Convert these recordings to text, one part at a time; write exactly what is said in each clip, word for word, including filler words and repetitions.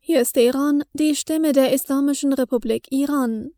Hier ist Iran, die Stimme der Islamischen Republik Iran.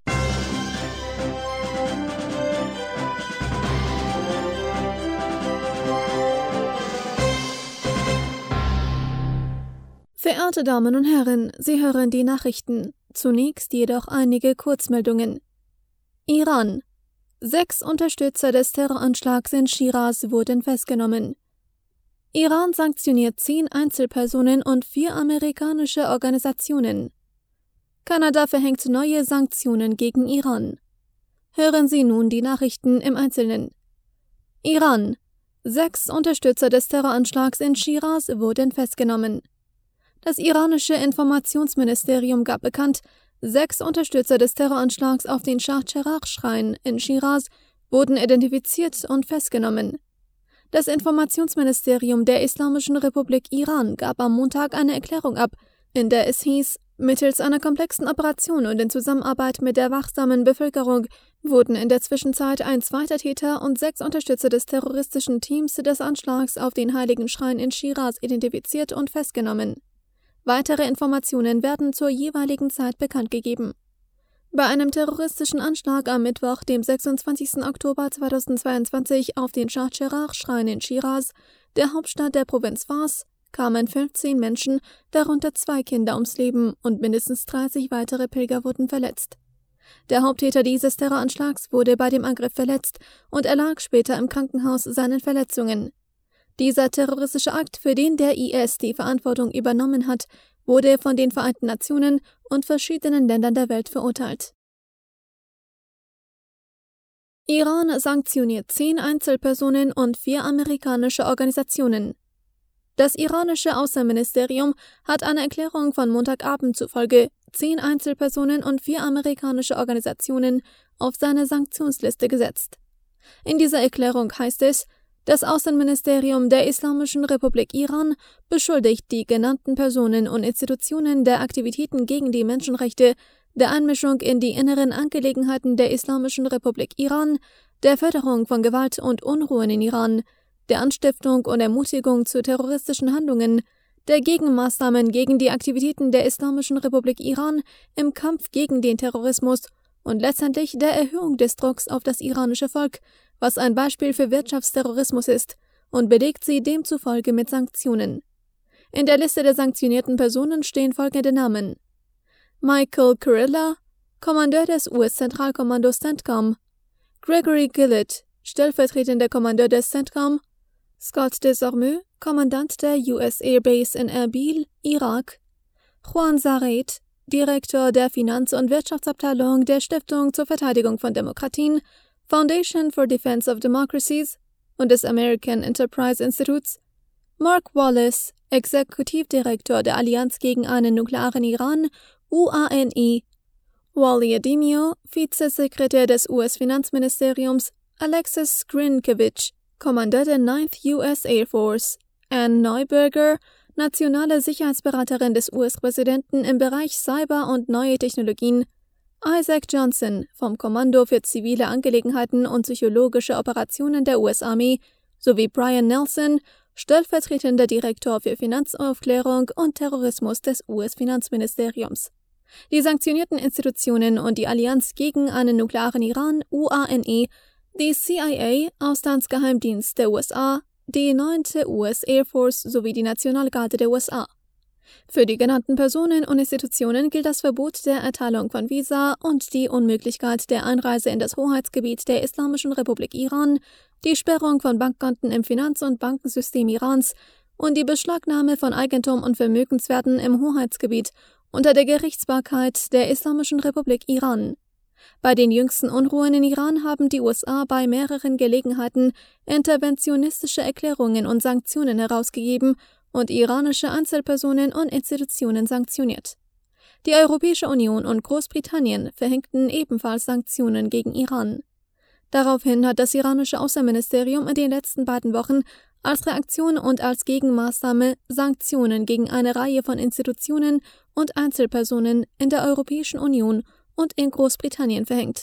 Verehrte Damen und Herren, Sie hören die Nachrichten. Zunächst jedoch einige Kurzmeldungen. Iran. Sechs Unterstützer des Terroranschlags in Schiraz wurden festgenommen. Iran sanktioniert zehn Einzelpersonen und vier amerikanische Organisationen. Kanada verhängt neue Sanktionen gegen Iran. Hören Sie nun die Nachrichten im Einzelnen. Iran. Sechs Unterstützer des Terroranschlags in Schiraz wurden festgenommen. Das iranische Informationsministerium gab bekannt, sechs Unterstützer des Terroranschlags auf den Schah-Cheragh-Schrein in Schiraz wurden identifiziert und festgenommen. Das Informationsministerium der Islamischen Republik Iran gab am Montag eine Erklärung ab, in der es hieß, mittels einer komplexen Operation und in Zusammenarbeit mit der wachsamen Bevölkerung wurden in der Zwischenzeit ein zweiter Täter und sechs Unterstützer des terroristischen Teams des Anschlags auf den Heiligen Schrein in Schiraz identifiziert und festgenommen. Weitere Informationen werden zur jeweiligen Zeit bekannt gegeben. Bei einem terroristischen Anschlag am Mittwoch, dem sechsundzwanzigsten Oktober zweitausendzweiundzwanzig, auf den Schah-Cheragh-Schrein in Schiraz, der Hauptstadt der Provinz Fars, kamen fünfzehn Menschen, darunter zwei Kinder, ums Leben und mindestens dreißig weitere Pilger wurden verletzt. Der Haupttäter dieses Terroranschlags wurde bei dem Angriff verletzt und erlag später im Krankenhaus seinen Verletzungen. Dieser terroristische Akt, für den der I S die Verantwortung übernommen hat, wurde von den Vereinten Nationen und verschiedenen Ländern der Welt verurteilt. Iran sanktioniert zehn Einzelpersonen und vier amerikanische Organisationen. Das iranische Außenministerium hat eine Erklärung von Montagabend zufolge zehn Einzelpersonen und vier amerikanische Organisationen auf seine Sanktionsliste gesetzt. In dieser Erklärung heißt es, das Außenministerium der Islamischen Republik Iran beschuldigt die genannten Personen und Institutionen der Aktivitäten gegen die Menschenrechte, der Einmischung in die inneren Angelegenheiten der Islamischen Republik Iran, der Förderung von Gewalt und Unruhen in Iran, der Anstiftung und Ermutigung zu terroristischen Handlungen, der Gegenmaßnahmen gegen die Aktivitäten der Islamischen Republik Iran im Kampf gegen den Terrorismus und letztendlich der Erhöhung des Drucks auf das iranische Volk, was ein Beispiel für Wirtschaftsterrorismus ist, und belegt sie demzufolge mit Sanktionen. In der Liste der sanktionierten Personen stehen folgende Namen: Michael Kurilla, Kommandeur des U S-Zentralkommandos CENTCOM, Gregory Gillett, stellvertretender Kommandeur des CENTCOM, Scott Desormeaux, Kommandant der U S Air Base in Erbil, Irak, Juan Zared, Direktor der Finanz- und Wirtschaftsabteilung der Stiftung zur Verteidigung von Demokratien, Foundation for Defense of Democracies und des American Enterprise Institutes, Mark Wallace, Exekutivdirektor der Allianz gegen einen nuklearen Iran, U A N I, Wally Ademio, Vizesekretär des U S-Finanzministeriums, Alexis Grinkiewicz, Kommandeur der Ninth U S Air Force, Anne Neuberger, nationale Sicherheitsberaterin des U S-Präsidenten im Bereich Cyber und neue Technologien, Isaac Johnson vom Kommando für zivile Angelegenheiten und psychologische Operationen der U S-Armee sowie Brian Nelson, stellvertretender Direktor für Finanzaufklärung und Terrorismus des U S-Finanzministeriums. Die sanktionierten Institutionen und die Allianz gegen einen nuklearen Iran, U A N I, die C I A, Auslandsgeheimdienst der U S A, die neunte U S Air Force sowie die Nationalgarde der U S A. Für die genannten Personen und Institutionen gilt das Verbot der Erteilung von Visa und die Unmöglichkeit der Einreise in das Hoheitsgebiet der Islamischen Republik Iran, die Sperrung von Bankkonten im Finanz- und Bankensystem Irans und die Beschlagnahme von Eigentum und Vermögenswerten im Hoheitsgebiet unter der Gerichtsbarkeit der Islamischen Republik Iran. Bei den jüngsten Unruhen in Iran haben die U S A bei mehreren Gelegenheiten interventionistische Erklärungen und Sanktionen herausgegeben und iranische Einzelpersonen und Institutionen sanktioniert. Die Europäische Union und Großbritannien verhängten ebenfalls Sanktionen gegen Iran. Daraufhin hat das iranische Außenministerium in den letzten beiden Wochen als Reaktion und als Gegenmaßnahme Sanktionen gegen eine Reihe von Institutionen und Einzelpersonen in der Europäischen Union und in Großbritannien verhängt.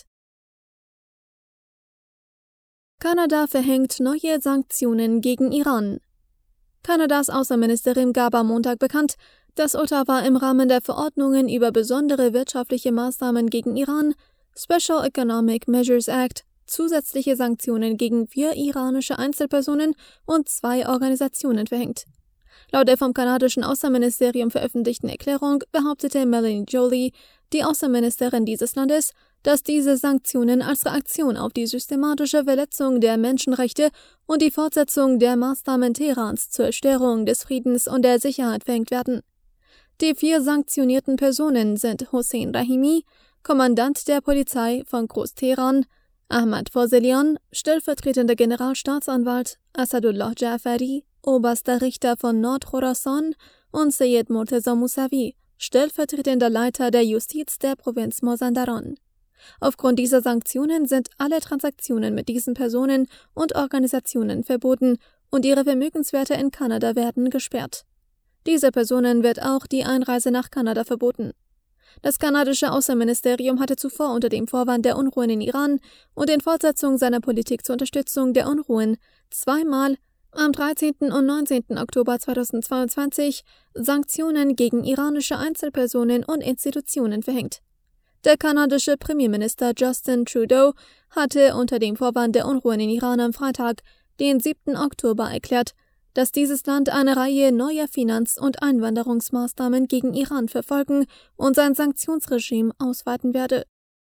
Kanada verhängt neue Sanktionen gegen Iran. Kanadas Außenministerin gab am Montag bekannt, Das Urteil war im Rahmen der Verordnungen über besondere wirtschaftliche Maßnahmen gegen Iran, Special Economic Measures Act, zusätzliche Sanktionen gegen vier iranische Einzelpersonen und zwei Organisationen verhängt. Laut der vom kanadischen Außenministerium veröffentlichten Erklärung behauptete Melanie Joly, die Außenministerin dieses Landes, dass diese Sanktionen als Reaktion auf die systematische Verletzung der Menschenrechte und die Fortsetzung der Maßnahmen Teherans zur Störung des Friedens und der Sicherheit verhängt werden. Die vier sanktionierten Personen sind Hossein Rahimi, Kommandant der Polizei von Groß-Teheran, Ahmad Fozelian, stellvertretender Generalstaatsanwalt, Asadullah Jafari, oberster Richter von Nord-Khorasan und Seyed Murtaza Mousavi, stellvertretender Leiter der Justiz der Provinz Mazandaran. Aufgrund dieser Sanktionen sind alle Transaktionen mit diesen Personen und Organisationen verboten und ihre Vermögenswerte in Kanada werden gesperrt. Dieser Personen wird auch die Einreise nach Kanada verboten. Das kanadische Außenministerium hatte zuvor unter dem Vorwand der Unruhen in Iran und in Fortsetzung seiner Politik zur Unterstützung der Unruhen zweimal am dreizehnten und neunzehnten Oktober zweitausendzweiundzwanzig Sanktionen gegen iranische Einzelpersonen und Institutionen verhängt. Der kanadische Premierminister Justin Trudeau hatte unter dem Vorwand der Unruhen in Iran am Freitag, den siebten Oktober, erklärt, dass dieses Land eine Reihe neuer Finanz- und Einwanderungsmaßnahmen gegen Iran verfolgen und sein Sanktionsregime ausweiten werde.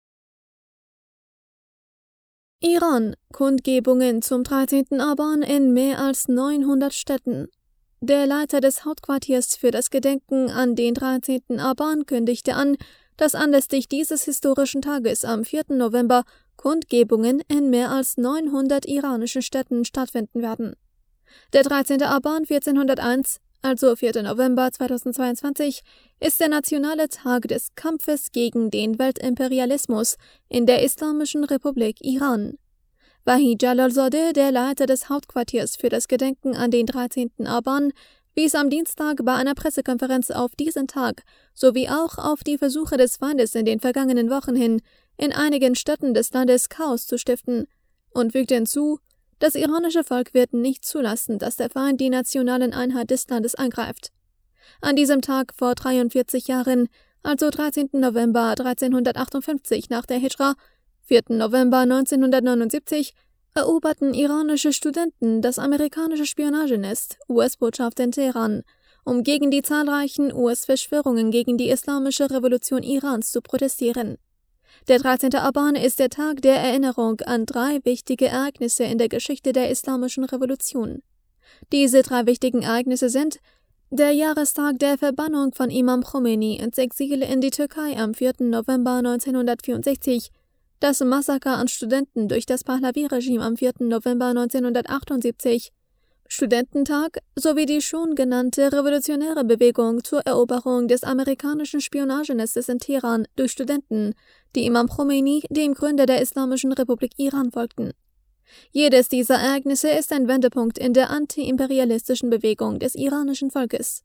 Iran: Kundgebungen zum dreizehnten Aban in mehr als neunhundert Städten. Der Leiter des Hauptquartiers für das Gedenken an den dreizehnten Aban kündigte an, dass anlässlich dieses historischen Tages am vierten November Kundgebungen in mehr als neunhundert iranischen Städten stattfinden werden. Der dreizehnte Aban vierzehnhunderteins, also vierter November zweitausendzweiundzwanzig, ist der nationale Tag des Kampfes gegen den Weltimperialismus in der Islamischen Republik Iran. Wahi Jalalzadeh, der Leiter des Hauptquartiers für das Gedenken an den dreizehnten Aban, wies am Dienstag bei einer Pressekonferenz auf diesen Tag sowie auch auf die Versuche des Feindes in den vergangenen Wochen hin, in einigen Städten des Landes Chaos zu stiften, und fügte hinzu: Das iranische Volk wird nicht zulassen, dass der Feind die nationalen Einheit des Landes angreift. An diesem Tag vor dreiundvierzig Jahren, also dreizehnten November dreizehnhundertachtundfünfzig nach der Hijra, vierten November neunzehnhundertneunundsiebzig, eroberten iranische Studenten das amerikanische Spionagenest U S-Botschaft in Teheran, um gegen die zahlreichen U S-Verschwörungen gegen die Islamische Revolution Irans zu protestieren. Der dreizehnte Aban ist der Tag der Erinnerung an drei wichtige Ereignisse in der Geschichte der Islamischen Revolution. Diese drei wichtigen Ereignisse sind der Jahrestag der Verbannung von Imam Khomeini ins Exil in die Türkei am vierten November neunzehnhundertvierundsechzig, das Massaker an Studenten durch das Pahlavi-Regime am vierten November neunzehnhundertachtundsiebzig, Studententag sowie die schon genannte revolutionäre Bewegung zur Eroberung des amerikanischen Spionagenestes in Teheran durch Studenten, die Imam Khomeini, dem Gründer der Islamischen Republik Iran, folgten. Jedes dieser Ereignisse ist ein Wendepunkt in der antiimperialistischen Bewegung des iranischen Volkes.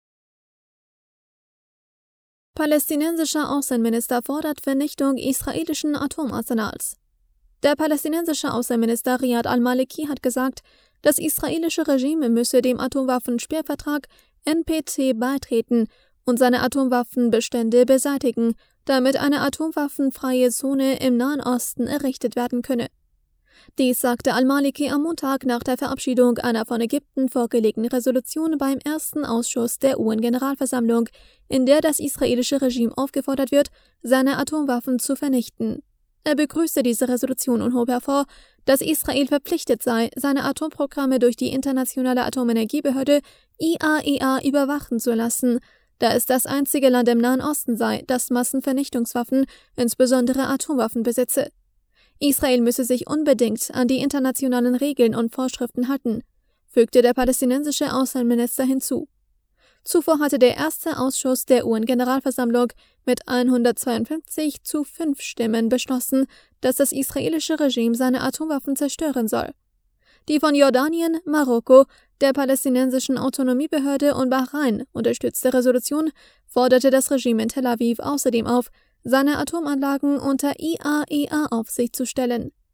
Palästinensischer Außenminister fordert Vernichtung israelischen Atomarsenals. Der palästinensische Außenminister Riyad al-Maliki hat gesagt, das israelische Regime müsse dem Atomwaffensperrvertrag N P T beitreten und seine Atomwaffenbestände beseitigen, damit eine atomwaffenfreie Zone im Nahen Osten errichtet werden könne. Dies sagte al-Maliki am Montag nach der Verabschiedung einer von Ägypten vorgelegten Resolution beim ersten Ausschuss der U N-Generalversammlung, in der das israelische Regime aufgefordert wird, seine Atomwaffen zu vernichten. Er begrüßte diese Resolution und hob hervor, dass Israel verpflichtet sei, seine Atomprogramme durch die Internationale Atomenergiebehörde I A E A überwachen zu lassen, da es das einzige Land im Nahen Osten sei, das Massenvernichtungswaffen, insbesondere Atomwaffen, besitze. Israel müsse sich unbedingt an die internationalen Regeln und Vorschriften halten, fügte der palästinensische Außenminister hinzu. Zuvor hatte der erste Ausschuss der U N-Generalversammlung mit hundertzweiundfünfzig zu fünf Stimmen beschlossen, dass das israelische Regime seine Atomwaffen zerstören soll. Die von Jordanien, Marokko, der palästinensischen Autonomiebehörde und Bahrain unterstützte Resolution forderte das Regime in Tel Aviv außerdem auf, seine Atomanlagen unter I A E A-Aufsicht zu stellen.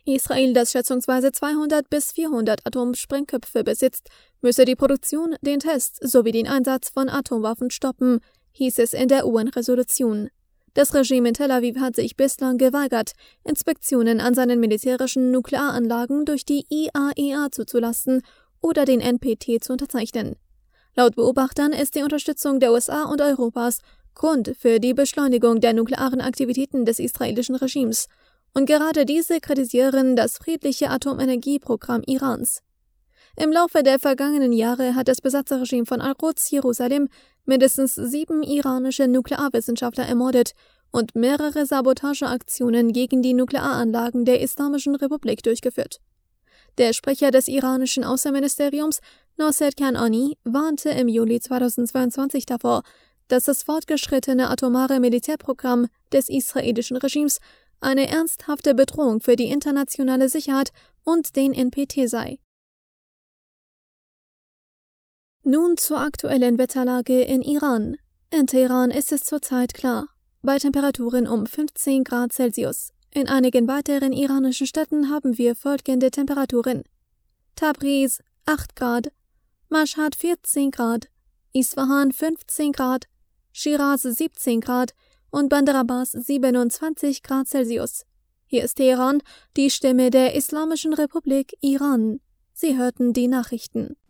Israel, das schätzungsweise zweihundert bis vierhundert Atomsprengköpfe besitzt, müsse die Produktion, den Test sowie den Einsatz von Atomwaffen stoppen, hieß es in der U N-Resolution. Das Regime in Tel Aviv hat sich bislang geweigert, Inspektionen an seinen militärischen Nuklearanlagen durch die I A E A zuzulassen oder den N P T zu unterzeichnen. Laut Beobachtern ist die Unterstützung der U S A und Europas Grund für die Beschleunigung der nuklearen Aktivitäten des israelischen Regimes, und gerade diese kritisieren das friedliche Atomenergieprogramm Irans. Im Laufe der vergangenen Jahre hat das Besatzerregime von Al-Quds Jerusalem mindestens sieben iranische Nuklearwissenschaftler ermordet und mehrere Sabotageaktionen gegen die Nuklearanlagen der Islamischen Republik durchgeführt. Der Sprecher des iranischen Außenministeriums, Nasser Kanani, warnte im Juli zweitausendzweiundzwanzig davor, dass das fortgeschrittene atomare Militärprogramm des israelischen Regimes eine ernsthafte Bedrohung für die internationale Sicherheit und den N P T sei. Nun zur aktuellen Wetterlage in Iran. In Teheran ist es zurzeit klar, bei Temperaturen um fünfzehn Grad Celsius. In einigen weiteren iranischen Städten haben wir folgende Temperaturen: Tabriz acht Grad, Mashhad vierzehn Grad, Isfahan fünfzehn Grad, Shiraz siebzehn Grad und Bandar Abbas siebenundzwanzig Grad Celsius. Hier ist Teheran, die Stimme der Islamischen Republik Iran. Sie hörten die Nachrichten.